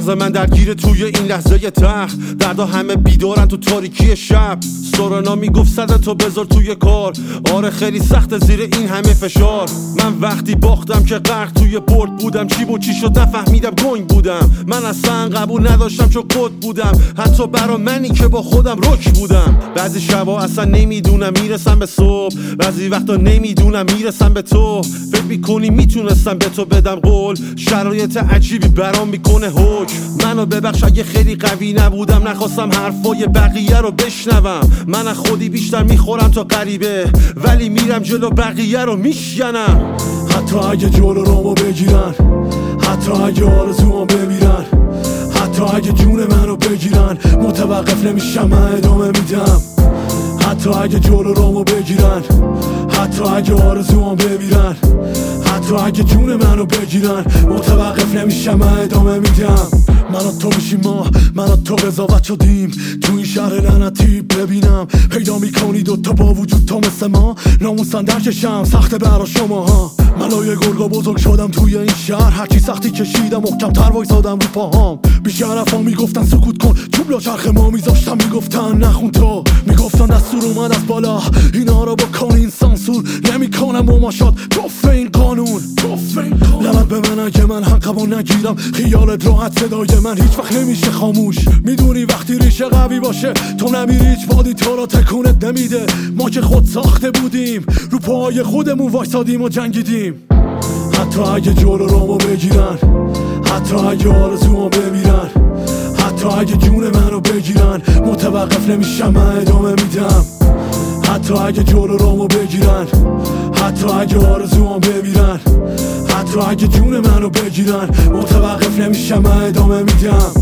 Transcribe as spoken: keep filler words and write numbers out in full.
مغز من درگیر توی این لحظه تخت، دردا همه بیدارن تو تاریکی شب. سورنا میگفت صد تو بذار توی کار، آره خیلی سخت زیر این همه فشار. من وقتی باختم که غرق توی برد بودم، چی بود چی شد نفهمیدم، گنگ بودم. من اصلا قبول نداشتم چون قد بودم، حتی برا منی که با خودم رک بودم. بعضی شبا اصلا نمیدونم میرسم به صبح، بعضی وقتا نمیدونم میرسم به تو. فکر میکنی میتونستم به تو بدم قول، شرایط عجیبی برام میکنه حکم. منو ببخش اگه خیلی قوی نبودم، نخواستم حرفای بقیه رو بشنوم. من از خودی بیشتر میخورم تا غریبه، ولی میرم جلو بقیه رو میشکنم. حتی اگه جلو رامو بگیرن، حتی اگه آرزوام بمیرن، حتی اگه جون منو بگیرن، متوقف نمیشم، من ادامه میدم. حتی اگه جلو رامو بگیرن، حتی اگه آرزوام بمیرن، حتی اگه جون منو بگیرن، متوقف نمیشم، من ادامه میدم. من و تو میشیم ما، من و تو قضاوت شدیم تو این شهر لعنتی. ببینم پیدا میکنی دوتا با وجود تو مثل ما، ناموسن درکشم سخته برا شما ها. ملای گرگا بزرگ شدم توی این شهر، هرچی سختی کشیدم محکم تر وایسادم رو پاهام. بیشرفا میگفتن سکوت کن، جوبلا چرخ ما میذاشتم میگفتن نخون تو. میگفتن دستور اومد از بالا، اینا رو بکن این سانسور. نمیکنم مماشات توف این قانون، لعنت به من اگه من حقمو نگیرم. خیالت راحت صدای من هیچ وقت نمیشه خاموش. میدونی وقتی ریشه قوی باشه تو نمیری، هیچ بادی تو رو تکونت نمیده. ما که خود ساخته بودیم، رو پای خودمون وایسادیم و جنگیدیم. حتی اگه جلو رامو بگیرن، حتی اگه آرزومو بمیرن، حتی اگه جون منو بگیرن، متوقف نمیشم، من ادامه میدم. حتی اگه جلو رامو بگیرن، حتی اگه آرزوام بمیرن، حتی اگه جون منو بگیرن، متوقف نمیشم، من ادامه میدم.